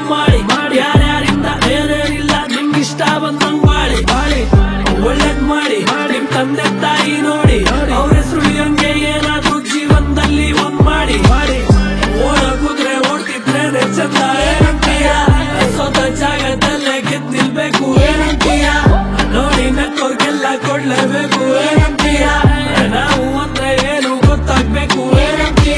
ಮಾಡಿ ಯಾರ್ಯಾರಿಂದ ಏನೇನಿಲ್ಲ ನಿಮ್ಗಿಷ್ಟ ಬಂದಂಗ್ ಮಾಡಿ ಒಳ್ಳೇದ್ ಮಾಡಿ ನಿಮ್ ತಂದೆ ತಾಯಿ ನೋಡಿ ಅವ್ರ ಹೆಸರು ಹಂಗೆ ಏನಾದ್ರು ಜೀವನದಲ್ಲಿ ಒಂದ್ ಮಾಡಿ ಓಡ ಕುದ್ರೆ ಓಡ್ತಿದ್ರೆ ಚಂದ ಏನಂತೀಯ ಸೋತ ಜಾಗದಲ್ಲೇ ಗೆದ್ದು ನಿಲ್ಬೇಕು ಏನಂತೀಯ ನೋಡಿ ನಕ್ಕೋರ್ಗೆಲ್ಲ ಕೊಡ್ಲೇಬೇಕು ಏನಂತೀಯ ನಾವು ಅಂದ್ರೆ ಏನು ಗೊತ್ತಾಗ್ಬೇಕು ಏನಂತೀಯ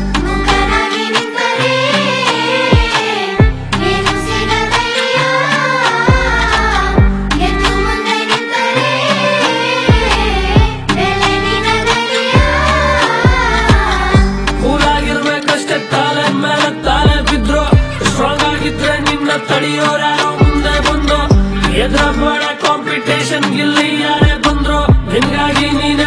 ಕೂಲಾಗಿರ್ಬೇಕಷ್ಟೇ ತಾಲೆ ಮೇಲೆ ತಾಲೆ ಬಿದ್ರು ಸ್ಟ್ರಾಂಗ್ ಆಗಿದ್ರೆ ನಿನ್ನ ತಡೆಯೋರ್ಯಾರೋ ಮುಂದೆ ಬಂದು ಎದುರಾಗ್ಬೇಡ ಕಾಂಪಿಟೇಷನ್ ಗಿಲ್ಲಿ ಯಾರೇ ಬಂದ್ರು ನಿನ್ಗಾಗಿ ನೀನೆ